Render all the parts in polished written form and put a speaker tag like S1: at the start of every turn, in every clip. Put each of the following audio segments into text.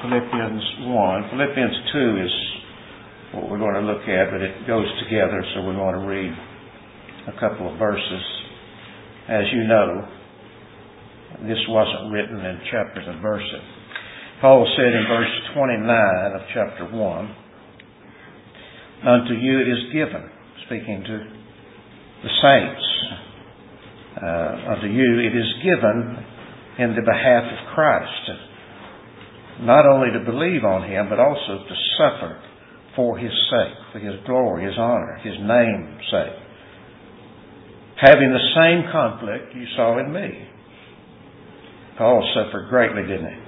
S1: Philippians 1. Philippians 2 is what we're going to look at, but it goes together, so we're going to read a couple of verses. As you know, this wasn't written in chapters and verses. Paul said in verse 29 of chapter 1, "Unto you it is given," speaking to the saints, "unto you it is given in the behalf of Christ, not only to believe on Him, but also to suffer for His sake, for His glory, His honor, His name's sake, having the same conflict you saw in me." Paul suffered greatly, didn't he?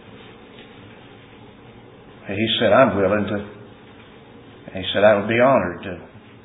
S1: He said, "I'm willing to," he said, "I would be honored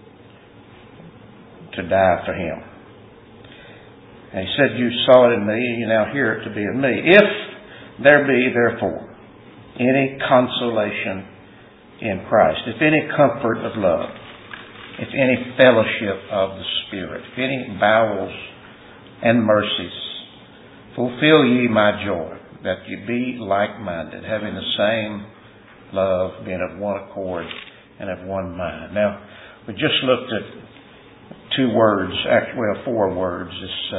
S1: to die for Him." And he said, "You saw it in me, and you now hear it to be in me. If there be, therefore, any consolation in Christ, if any comfort of love, if any fellowship of the Spirit, if any bowels and mercies, fulfill ye my joy, that ye be like-minded, having the same love, being of one accord and of one mind." Now, we just looked at four words.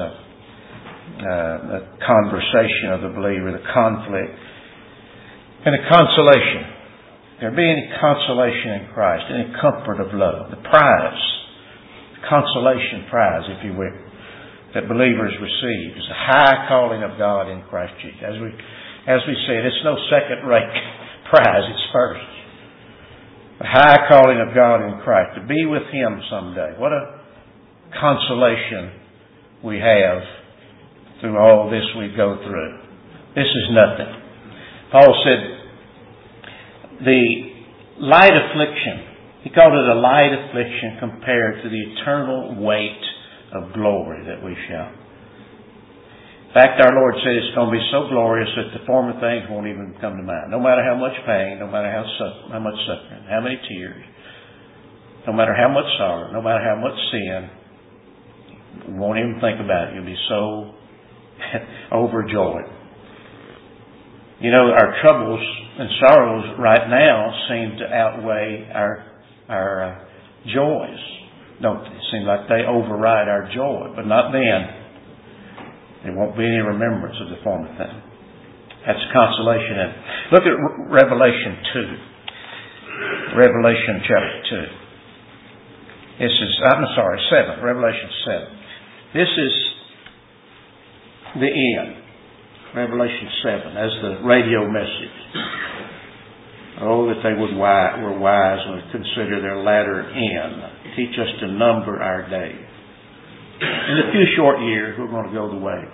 S1: The conversation of the believer, the conflict, and the consolation. If there be any consolation in Christ, any comfort of love, the prize, the consolation prize, if you will, that believers receive is the high calling of God in Christ Jesus. As we said, it's no second-rate prize, it's first. The high calling of God in Christ, to be with Him someday. What a consolation we have through all this we go through. This is nothing. Paul said, the light affliction, he called it a light affliction compared to the eternal weight of glory that we shall. In fact, our Lord said it's going to be so glorious that the former things won't even come to mind. No matter how much pain, no matter how much suffering, how many tears, no matter how much sorrow, no matter how much sin, you won't even think about it. You'll be so overjoyed. You know, our troubles and sorrows right now seem to outweigh our joys. Don't they? It seems like they override our joy, but not then. There won't be any remembrance of the former thing. That's consolation. And look at Revelation 2. Revelation chapter 2. 7. Revelation 7. This is the end. Revelation 7 as the radio message. Oh, that they were wise and would consider their latter end. Teach us to number our days. In a few short years, we're going to go the way.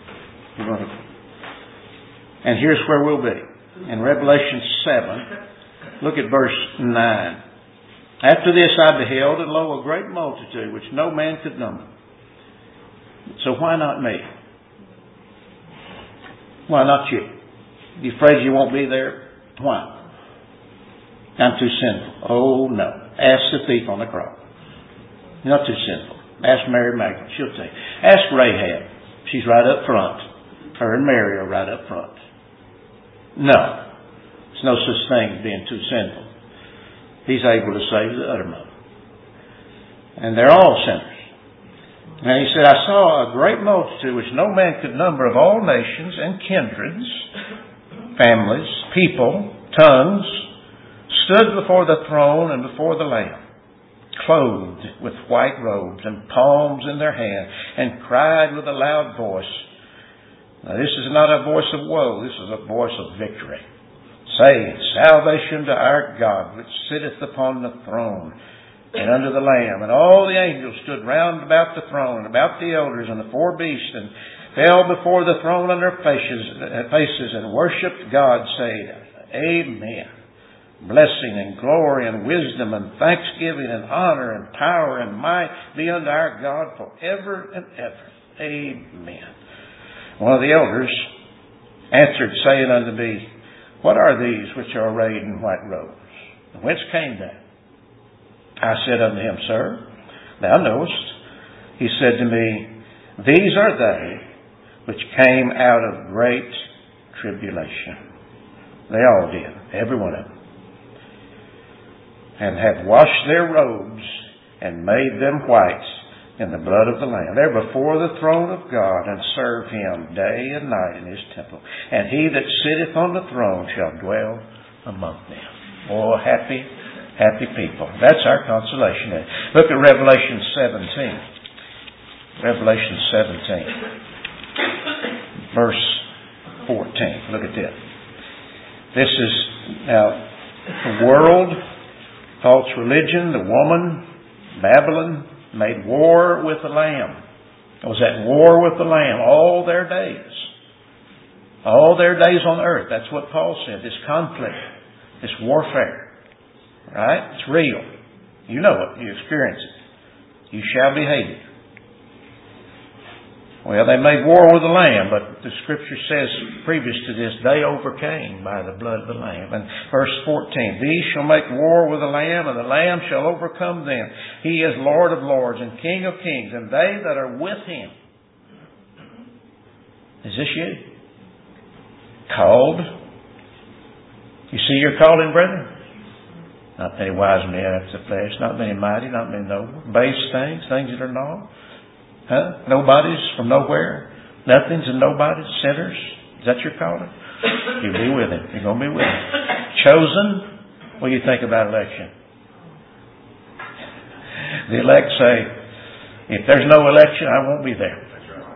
S1: And here's where we'll be. In Revelation 7, look at verse 9. "After this I beheld, and lo, a great multitude, which no man could number." So why not me? Why not you? You afraid you won't be there? Why? I'm too sinful. Oh, no. Ask the thief on the cross. You're not too sinful. Ask Mary Magdalene. She'll tell you. Ask Rahab. She's right up front. Her and Mary are right up front. No. There's no such thing as being too sinful. He's able to save the uttermost. And they're all sinners. And he said, "I saw a great multitude which no man could number, of all nations and kindreds, families, people, tongues, stood before the throne and before the Lamb, clothed with white robes and palms in their hand, and cried with a loud voice." Now this is not a voice of woe, this is a voice of victory, saying, "Salvation to our God, which sitteth upon the throne, and unto the Lamb." And all the angels stood round about the throne, and about the elders and the four beasts, and fell before the throne on their faces, and worshipped God, saying, "Amen. Blessing and glory and wisdom and thanksgiving and honor and power and might be unto our God forever and ever. Amen." One of the elders answered, saying unto me, "What are these which are arrayed in white robes? And whence came they?" I said unto him, "Sir, thou knowest." He said to me, "These are they which came out of great tribulation, They all did. Every one of them. And have washed their robes and made them white in the blood of the Lamb. They're before the throne of God and serve Him day and night in His temple. And He that sitteth on the throne shall dwell among them. Oh, happy, happy people. That's our consolation. Look at Revelation 17. Revelation 17. Verse 14. Look at this. This is now the world, false religion, the woman, Babylon, made war with the Lamb. It was at war with the Lamb all their days. All their days on earth. That's what Paul said. This conflict, this warfare. Right? It's real. You know it. You experience it. You shall be hated. Well, they made war with the Lamb, but the Scripture says previous to this, they overcame by the blood of the Lamb. And verse 14, these shall make war with the Lamb, and the Lamb shall overcome them. He is Lord of lords and King of kings, and they that are with Him. Is this you? Called? You see your calling, brethren? Not many wise men after the flesh, not many mighty, not many noble. Base things, things that are not. Huh? Nobodies from nowhere. Nothings and nobodies. Sinners. Is that your calling? You'll be with Him. You're going to be with Him. Chosen. What do you think about election? The elect say, if there's no election, I won't be there.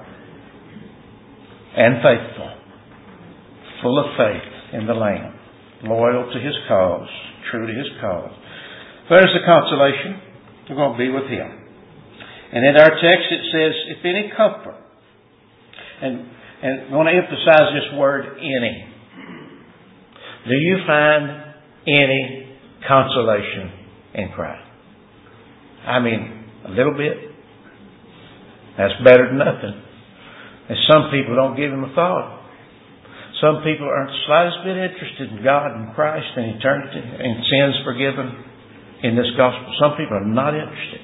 S1: And faithful. Full of faith in the Lamb. Loyal to His cause. True to His cause. There's the consolation. We're going to be with Him. And in our text it says, if any comfort. And I want to emphasize this word, any. Do you find any consolation in Christ? I mean, a little bit. That's better than nothing. And some people don't give Him a thought. Some people aren't the slightest bit interested in God and Christ and eternity and sins forgiven in this gospel. Some people are not interested.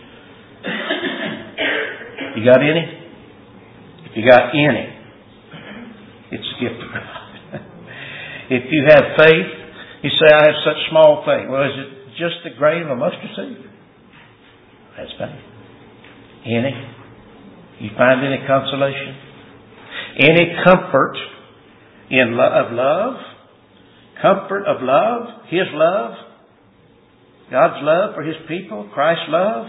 S1: You got any? If you got any, it's a gift of God. If you have faith, you say, I have such small faith. Well, is it just the grain of a mustard seed? That's faith. Any? You find any consolation? Any comfort of love? Comfort of love? His love? God's love for His people? Christ's love?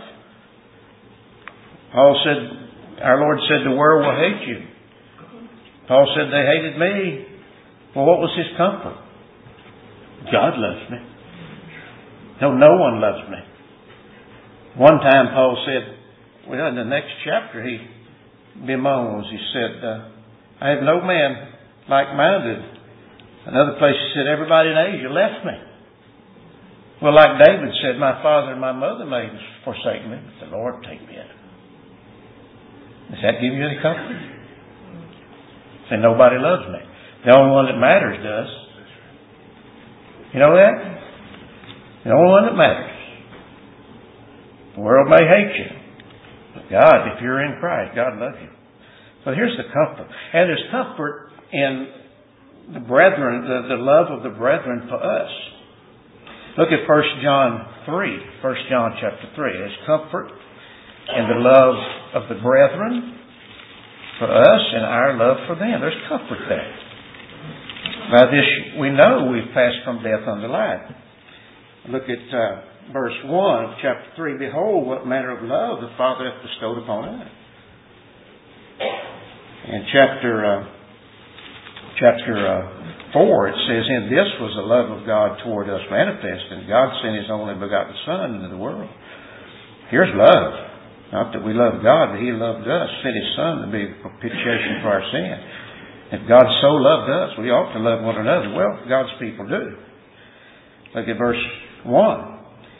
S1: Paul said, our Lord said, the world will hate you. Paul said, they hated me. Well, what was His comfort? God loves me. No one loves me. One time Paul said, well, in the next chapter he bemoans. He said, I have no man like-minded. Another place he said, everybody in Asia left me. Well, like David said, my father and my mother may forsake me, but the Lord take me in. Does that give you any comfort? Say, nobody loves me. The only one that matters does. You know that? The only one that matters. The world may hate you. But God, if you're in Christ, God loves you. So here's the comfort. And there's comfort in the brethren, the love of the brethren for us. Look at 1 John 3. 1 John chapter 3. There's comfort in the love of the brethren for us and our love for them. There's comfort there. By this we know we've passed from death unto life. Look at verse 1 of chapter 3. Behold, what manner of love the Father hath bestowed upon us. In chapter 4, it says, in this was the love of God toward us manifest, and God sent His only begotten Son into the world. Here's love. Not that we love God, but He loved us, sent His Son to be propitiation for our sin. If God so loved us, we ought to love one another. Well, God's people do. Look at verse 1.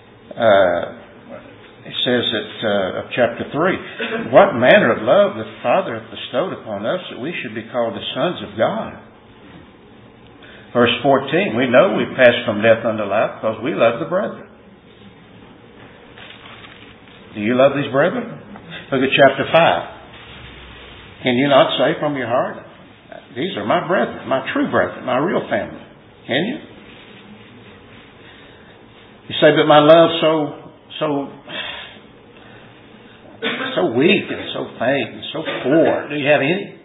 S1: It says that of chapter 3, what manner of love the Father hath bestowed upon us that we should be called the sons of God. Verse 14, we know we've passed from death unto life because we love the brethren. Do you love these brethren? Look at chapter 5. Can you not say from your heart, these are my brethren, my true brethren, my real family. Can you? You say, but my love's so weak and so faint and so poor. Do you have any?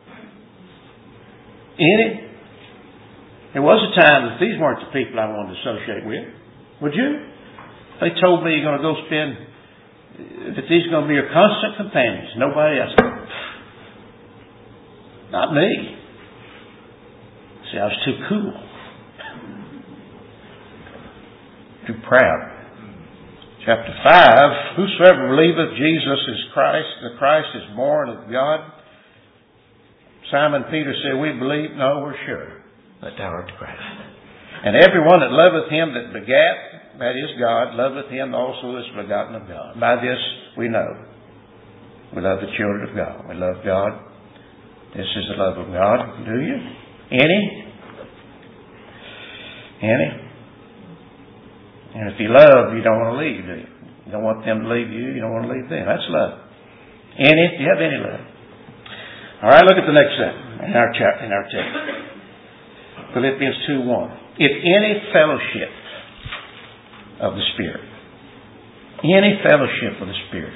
S1: Any? There was a time that these weren't the people I wanted to associate with. Would you? They told me you're going to go that these are going to be your constant companions. Nobody else. Not me. See, I was too cool. Too proud. Chapter 5, whosoever believeth Jesus is Christ, the Christ is born of God. Simon Peter said, we believe, no, we're sure that thou art the Christ. And everyone that loveth him that begat, that is God, loveth him also that is begotten of God. By this we know. We love the children of God. We love God. This is the love of God. Do you? Any? And if you love, you don't want to leave, do you? You don't want them to leave you. You don't want to leave them. That's love. Any? Do you have any love? All right, look at the next sentence in our text. Philippians 2:1. If any fellowship of the Spirit. Any fellowship of the Spirit.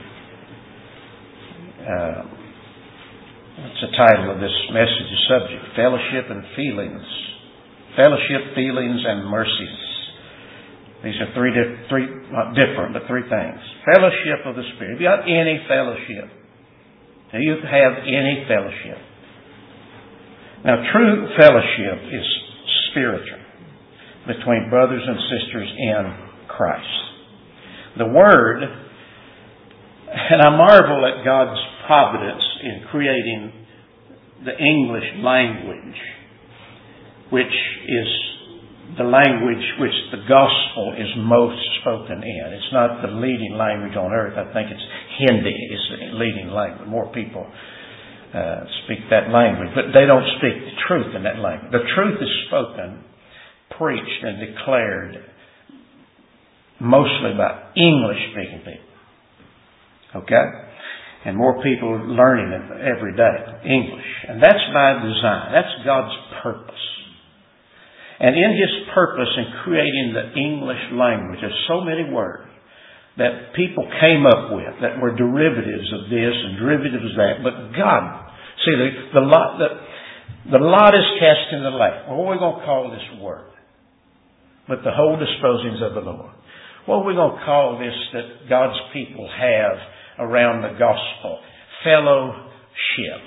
S1: That's the title of this message subject. Fellowship and feelings. Fellowship, feelings, and mercies. These are three not different, but three things. Fellowship of the Spirit. Have you got any fellowship? Do you have any fellowship? Now, true fellowship is spiritual between brothers and sisters in Christ. The Word, and I marvel at God's providence in creating the English language, which is the language which the gospel is most spoken in. It's not the leading language on earth. I think it's Hindi is the leading language. More people speak that language, but they don't speak the truth in that language. The truth is spoken, preached, and declared mostly by English-speaking people. Okay? And more people learning it every day. English. And that's by design. That's God's purpose. And in His purpose in creating the English language, there's so many words that people came up with that were derivatives of this and derivatives of that. But God, see, the lot is cast in the lake. What are we going to call this word? But the whole disposings of the Lord. What are we going to call this that God's people have around the gospel? Fellowship.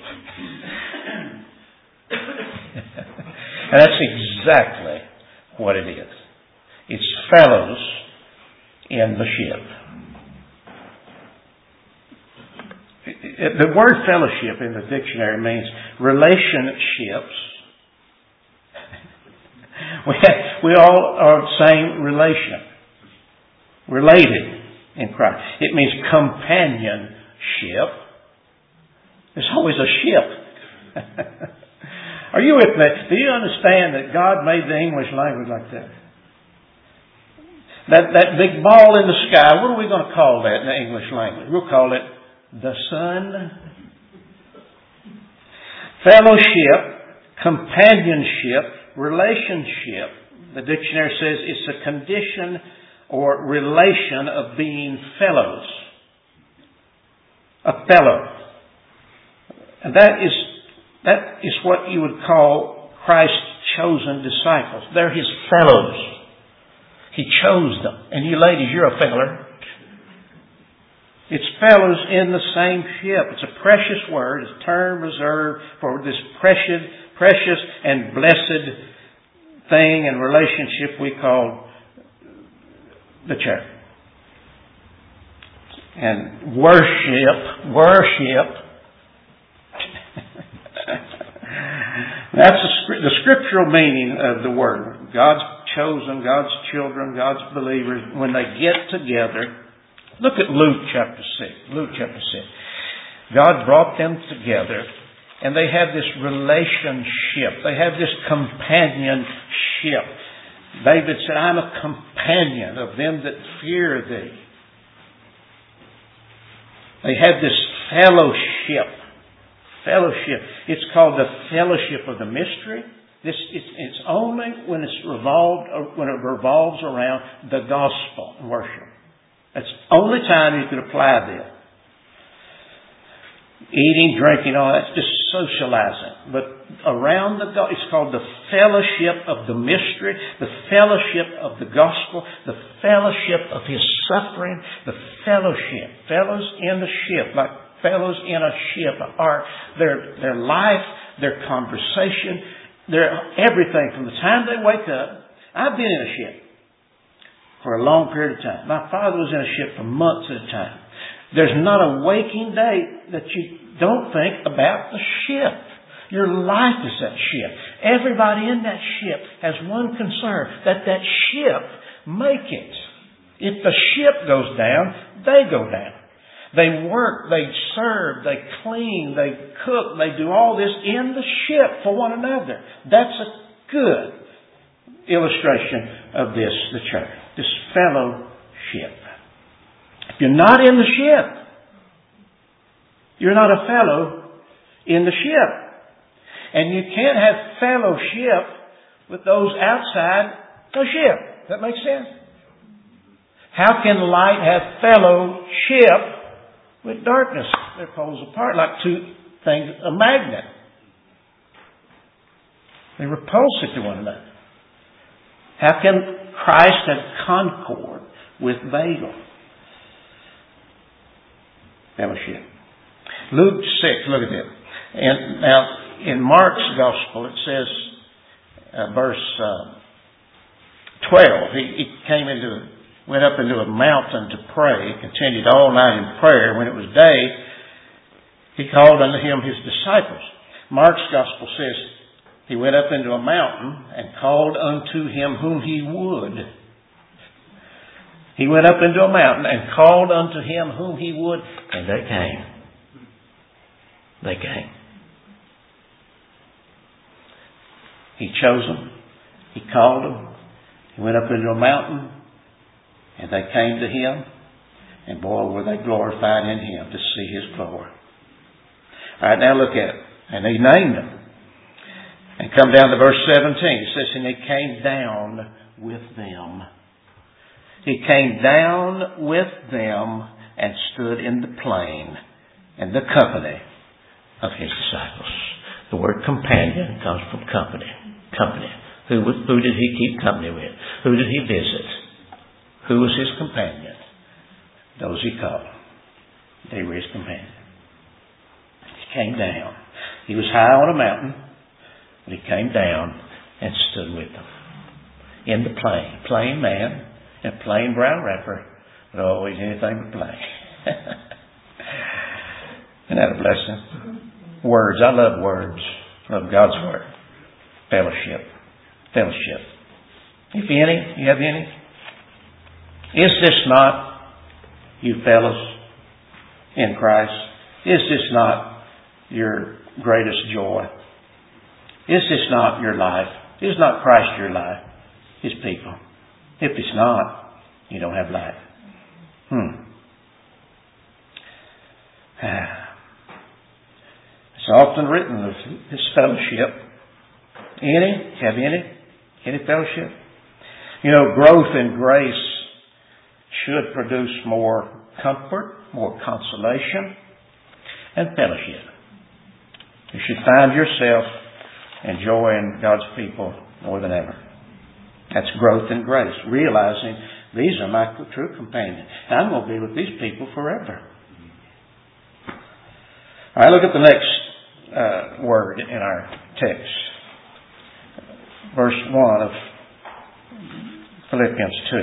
S1: And that's exactly what it is. It's fellows in the ship. The word fellowship in the dictionary means relationships. We all are the same relation. Related in Christ. It means companionship. There's always a ship. Are you with me? Do you understand that God made the English language like that? That big ball in the sky, what are we going to call that in the English language? We'll call it the sun. Fellowship, companionship, relationship. The dictionary says it's a condition or relation of being fellows. A fellow. And that is what you would call Christ's chosen disciples. They're His fellows. He chose them. And you ladies, you're a feller. It's fellows in the same ship. It's a precious word. It's a term reserved for this precious and blessed thing and relationship we call the church. And worship. That's the scriptural meaning of the word. God's chosen, God's children, God's believers, when they get together. Look at Luke chapter 6. Luke chapter 6. God brought them together and they have this relationship. They have this companionship. David said, I'm a companion of them that fear Thee. They have this fellowship. Fellowship. It's called the fellowship of the mystery. It's only when it revolves around the gospel and worship. That's the only time you can apply this. Eating, drinking, all that's just socializing. But around it's called the fellowship of the mystery, the fellowship of the gospel, the fellowship of His suffering, the fellowship. Fellows in the ship, like fellows in a ship, are their life, their conversation, their everything from the time they wake up. I've been in a ship for a long period of time. My father was in a ship for months at a time. There's not a waking day that you don't think about the ship. Your life is that ship. Everybody in that ship has one concern, that ship make it. If the ship goes down, they go down. They work, they serve, they clean, they cook, they do all this in the ship for one another. That's a good illustration of the church. This fellowship. If you're not in the ship, you're not a fellow in the ship. And you can't have fellowship with those outside the ship. Does that make sense? How can light have fellowship with darkness? They're poles apart, like two things, a magnet. They're repulsive to one another. How can Christ have concord with Balaam? Fellowship. Luke 6, look at it. And now, in Mark's Gospel, it says, verse 12, he went up into a mountain to pray, continued all night in prayer. When it was day, he called unto him his disciples. Mark's Gospel says, he went up into a mountain and called unto him whom he would. He went up into a mountain and called unto him whom he would, and they came. They came. He chose them. He called them. He went up into a mountain, and they came to him. And boy, were they glorified in him to see his glory. All right, now look at it. And he named them. And come down to verse 17. It says, and he came down with them. He came down with them and stood in the plain and the company of his disciples. The word companion comes from company. Company. Who did he keep company with? Who did he visit? Who was his companion? Those he called. They were his companion. He came down. He was high on a mountain, but he came down and stood with them. In the plain. Plain man in a plain brown wrapper, but always anything but plain. Isn't that a blessing? Words. I love words. I love God's Word. Fellowship. Fellowship. If any, you have any? Is this not, you fellows in Christ, is this not your greatest joy? Is this not your life? Is not Christ your life? His people? If it's not, you don't have life. It's often written of this fellowship. Have any fellowship? You know, growth in grace should produce more comfort, more consolation, and fellowship. You should find yourself enjoying God's people more than ever. That's growth in grace. Realizing these are my true companions. And I'm going to be with these people forever. All right, look at the next word in our text. Verse 1 of Philippians 2.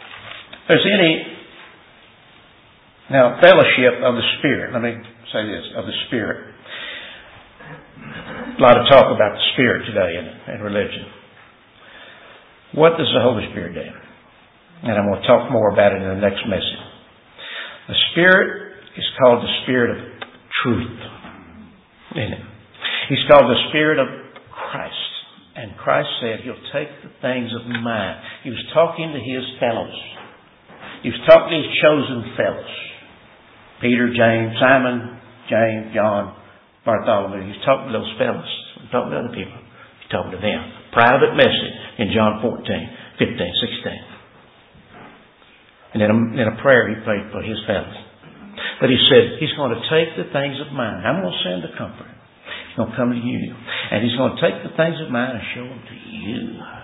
S1: Now, fellowship of the Spirit. Let me say this, of the Spirit. A lot of talk about the Spirit today in religion. What does the Holy Spirit do? And I'm going to talk more about it in the next message. The Spirit is called the Spirit of truth. Isn't it? He's called the Spirit of Christ. And Christ said He'll take the things of mine. He was talking to His fellows. He was talking to His chosen fellows. Peter, James, Simon, James, John, Bartholomew. He was talking to those fellows. He was talking to other people. He was Talking to them. Private message in John 14, 15, 16. And then a prayer he prayed for his fellows. But he said, He's going to take the things of mine. I'm going to send the Comforter. He's going to come to you. And He's going to take the things of mine and show them to you.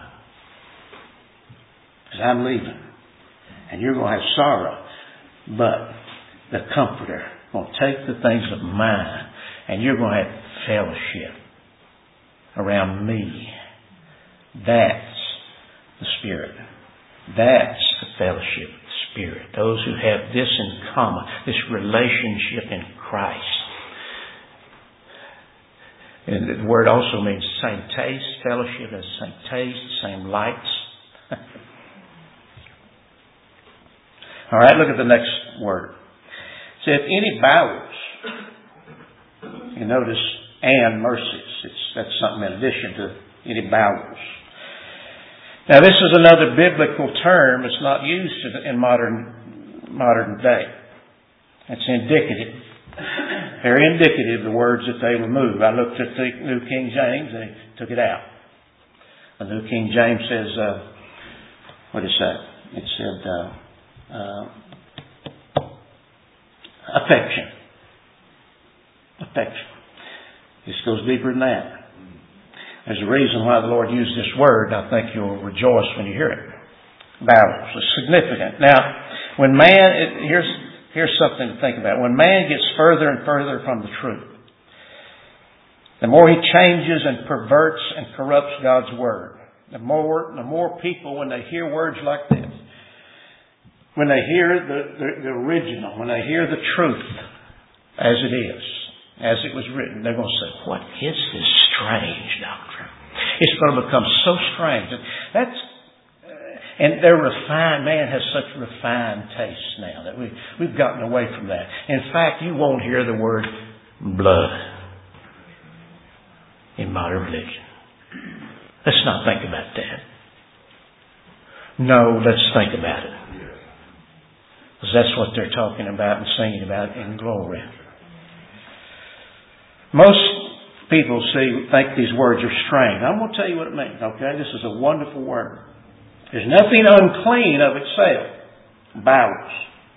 S1: Because I'm leaving. And you're going to have sorrow. But the Comforter will take the things of mine. And you're going to have fellowship around me. That's the Spirit. That's the fellowship of the Spirit. Those who have this in common, this relationship in Christ. And the word also means same taste. Fellowship has the same taste, same likes. All right, look at the next word. So if any bowels, you notice, and mercies. That's something in addition to any bowels. Now this is another biblical term. It's not used in modern day. It's indicative. Very indicative, the words that they remove. I looked at the New King James and they took it out. The New King James says, what did it say? It said, affection. Affection. This goes deeper than that. There's a reason why the Lord used this word. I think you'll rejoice when you hear it. Bowels. It's significant. Now, when man, here's something to think about. When man gets further and further from the truth, the more he changes and perverts and corrupts God's Word, the more people, when they hear words like this, when they hear the original, when they hear the truth as it is, as it was written, they're going to say, what is this strange doctrine? It's going to become so strange. And they're refined. Man has such refined tastes now that we've gotten away from that. In fact, you won't hear the word blood in modern religion. Let's not think about that. No, let's think about it. Because that's what they're talking about and singing about in glory. Most people think these words are strange. I'm going to tell you what it means, okay? This is a wonderful word. There's nothing unclean of itself. Bowels.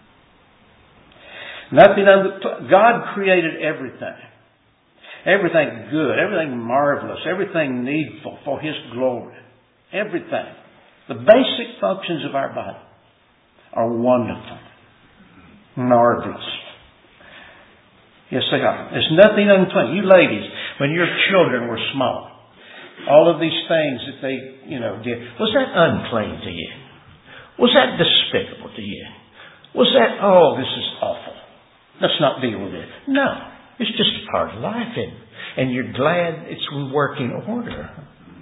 S1: God created everything. Everything good, everything marvelous, everything needful for His glory. Everything. The basic functions of our body are wonderful. Marvelous. Yes, they are. There's nothing unclean. You ladies, when your children were small, all of these things that they, did, was that unclean to you? Was that despicable to you? Was that, this is awful. Let's not deal with it. No. It's just a part of life. And you're glad it's in working order.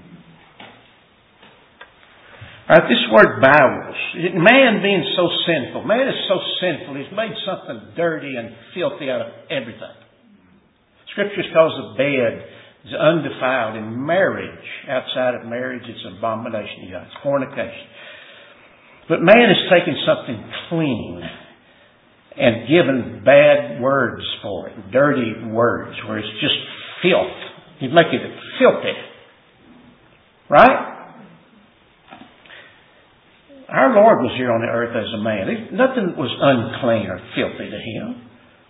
S1: All right, this word bowels. Man being so sinful. Man is so sinful. He's made something dirty and filthy out of everything. Scripture calls the bed is undefiled. In marriage, outside of marriage, it's an abomination. It's fornication. But man is taking something clean and given bad words for it. Dirty words where it's just filth. He's making it filthy. Right? Our Lord was here on the earth as a man. Nothing was unclean or filthy to Him.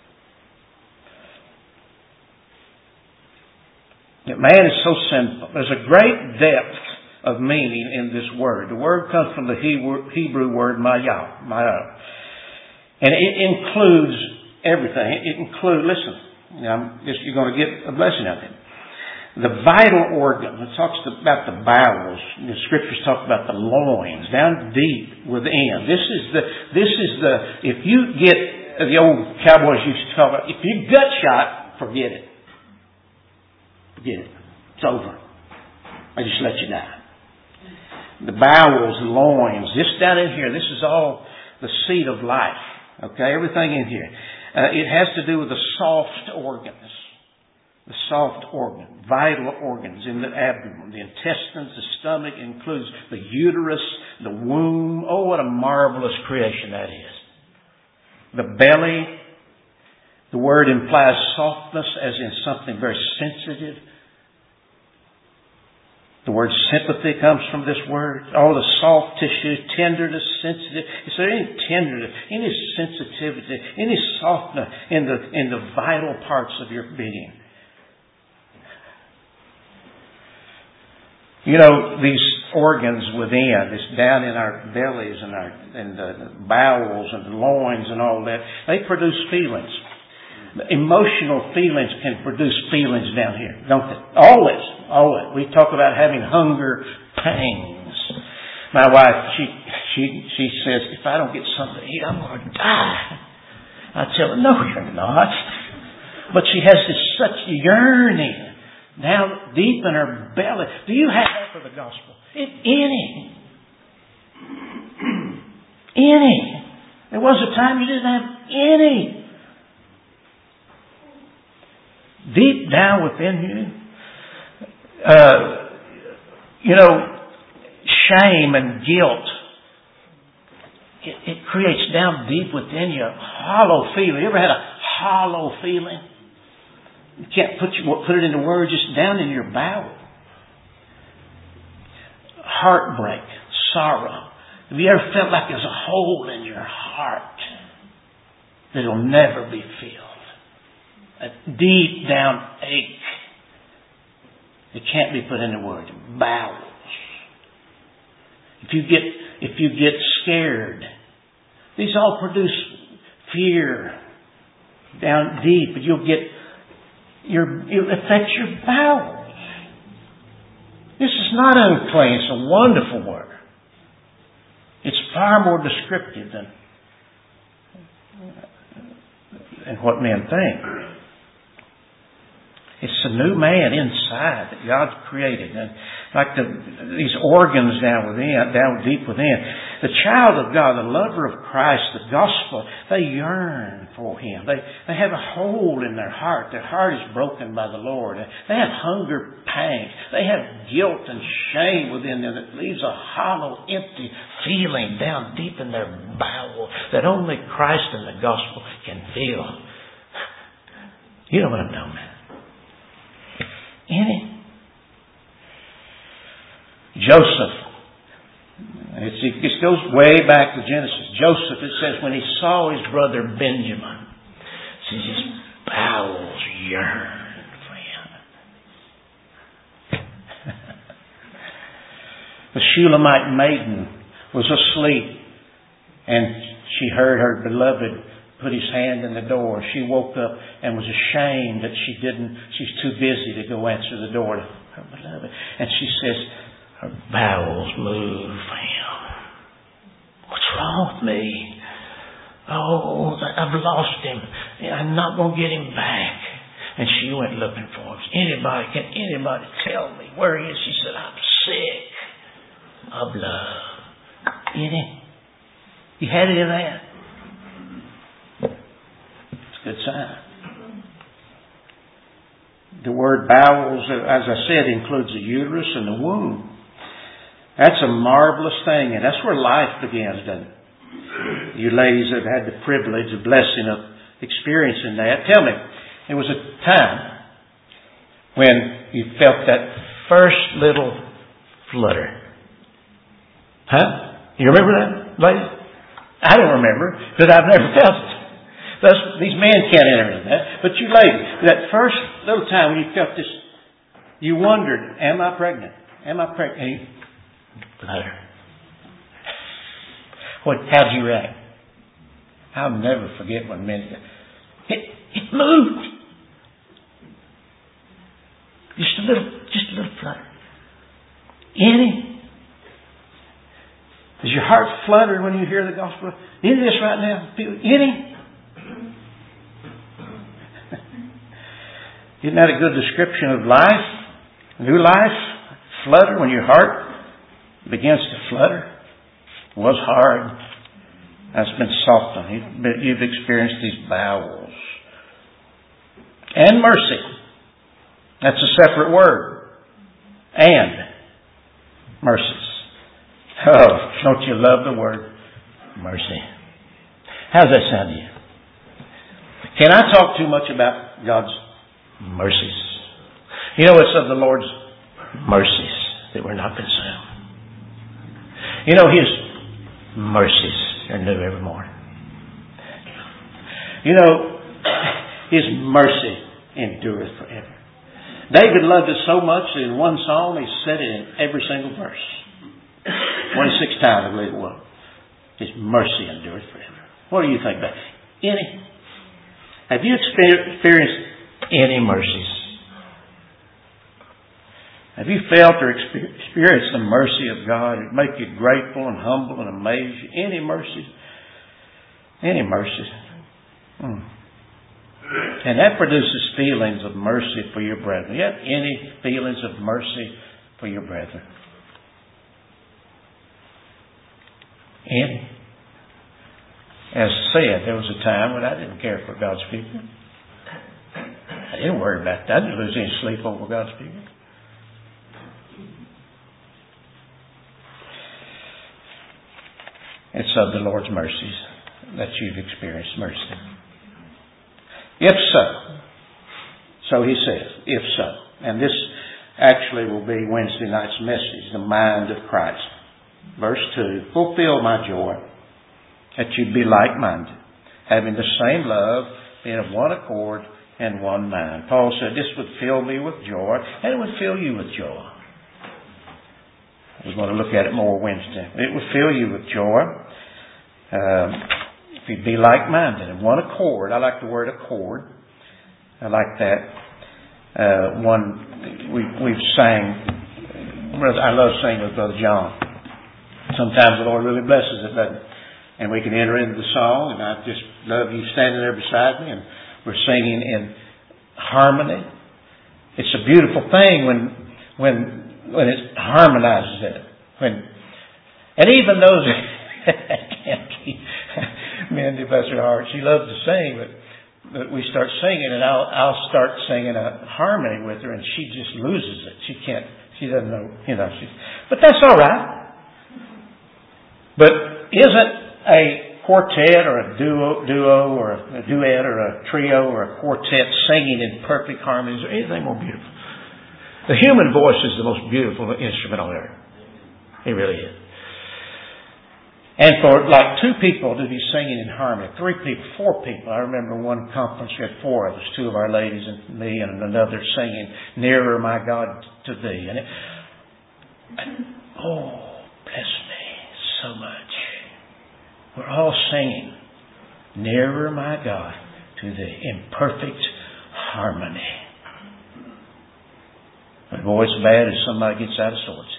S1: Yet man is so sinful. There's a great depth of meaning in this word. The word comes from the Hebrew word maya. And it includes everything. It includes, listen, you're going to get a blessing out of it. The vital organ. It talks about the bowels. The Scriptures talk about the loins, down deep within. This is the. If you get, the old cowboys used to talk about, if you gut shot, forget it. Forget it. It's over. I just let you die. The bowels, the loins, this down in here. This is all the seat of life. Okay, everything in here. It has to do with the soft organs. The soft organ, vital organs in the abdomen, the intestines, the stomach, includes the uterus, the womb. Oh, what a marvelous creation that is. The belly, the word implies softness as in something very sensitive. The word sympathy comes from this word. All the soft tissue, tenderness, sensitive. Is there any tenderness, any sensitivity, any softness in the vital parts of your being? You know, these organs within, it's down in our bellies and the bowels and the loins and all that, they produce feelings. Emotional feelings can produce feelings down here, don't they? Always. We talk about having hunger pangs. My wife, she says, if I don't get something to eat, I'm going to die. I tell her, no, you're not. But she has this such yearning down deep in her belly. Do you have that for the gospel? Any. There was a time you didn't have any. Deep down within you, shame and guilt. It creates down deep within you a hollow feeling. You ever had a hollow feeling? You can't put it into words, just down in your bowel. Heartbreak, sorrow. Have you ever felt like there's a hole in your heart that'll never be filled? A deep down ache. It can't be put into words. Bowels. If you get scared, these all produce fear down deep, but it affects your bowels. This is not unclean. It's a wonderful word. It's far more descriptive than what men think. It's the new man inside that God created. And like these organs down deep within. The child of God, the lover of Christ, the gospel, they yearn for Him. They have a hole in their heart. Their heart is broken by the Lord. They have hunger pangs. They have guilt and shame within them that leaves a hollow, empty feeling down deep in their bowel that only Christ and the gospel can fill. You know what I'm talking about. Any? Joseph. It goes way back to Genesis. Joseph, it says, when he saw his brother Benjamin, it says his bowels yearned for him. The Shulamite maiden was asleep, and she heard her beloved put his hand in the door. She woke up and was ashamed that she's too busy to go answer the door to her beloved. And she says, her bowels move for him. What's wrong with me? Oh, I've lost him. I'm not going to get him back. And she went looking for him. Can anybody tell me where he is? She said, I'm sick of love. You had any of that? Good sign. The word bowels, as I said, includes the uterus and the womb. That's a marvelous thing, and that's where life begins, doesn't it? You ladies have had the privilege, the blessing of experiencing that. Tell me, there was a time when you felt that first little flutter. Huh? You remember that, ladies? I don't remember, because I've never felt it. These men can't enter into that. But you ladies, that first little time when you felt this, you wondered, am I pregnant? Am I pregnant? And you flutter. How'd you react? I'll never forget when men said, it moved. Just a little flutter. Any? Does your heart flutter when you hear the gospel? Any of this right now? Any? Isn't that a good description of life? New life? Flutter when your heart begins to flutter. It was hard. That's been softened. You've experienced these bowels. And mercy. That's a separate word. And mercies. Oh, don't you love the word mercy? How's that sound to you? Can I talk too much about God's mercies? You know, it's of the Lord's mercies that we're not consumed. You know, His mercies are new every morning. You know, His mercy endureth forever. David loved it so much that in one psalm he said it in every single verse. 26 times, I believe it was. His mercy endureth forever. What do you think about it? Have you experienced any mercies? Have you felt or experienced the mercy of God? It make you grateful and humble and amaze you. Any mercies? Any mercies? And that produces feelings of mercy for your brethren. You have any feelings of mercy for your brethren? Any? As said, there was a time when I didn't care for God's people. I didn't worry about that. I didn't lose any sleep over God's people. It's of the Lord's mercies that you've experienced mercy. If so. So he says, if so. And this actually will be Wednesday night's message, the mind of Christ. Verse 2, fulfill my joy, that you be like-minded, having the same love, being of one accord and one mind. Paul said this would fill me with joy, and it would fill you with joy. We're going to look at it more Wednesday. It would fill you with joy. If you be like-minded and one accord. I like the word accord. I like that. We've sang. I love singing with Brother John. Sometimes the Lord really blesses it, doesn't it? And we can enter into the song, and I just love you standing there beside me, and we're singing in harmony. It's a beautiful thing when it harmonizes it. And even those can't keep Mindy, bless her heart, she loves to sing, but we start singing, and I'll start singing a harmony with her, and she just loses it. She doesn't know, but that's all right. But isn't a quartet or a duo or a duet or a trio or a quartet singing in perfect harmony, is there anything more beautiful? The human voice is the most beautiful instrument on earth. It really is. And for like two people to be singing in harmony, 3 people, 4 people. I remember one conference we had 4 of us, 2 of our ladies and me and another singing, Nearer My God to Thee. And oh, bless me so much. We're all singing, Nearer My God to Thee, in perfect harmony. But boy, it's bad if somebody gets out of sorts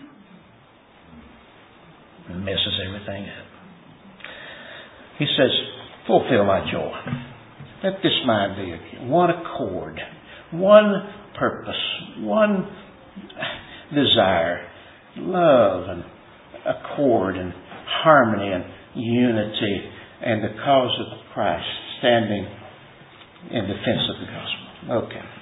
S1: and messes everything up. He says, fulfill my joy. Let this mind be one accord, one purpose, one desire, love and accord and harmony and unity and the cause of Christ standing in defense of the gospel. Okay.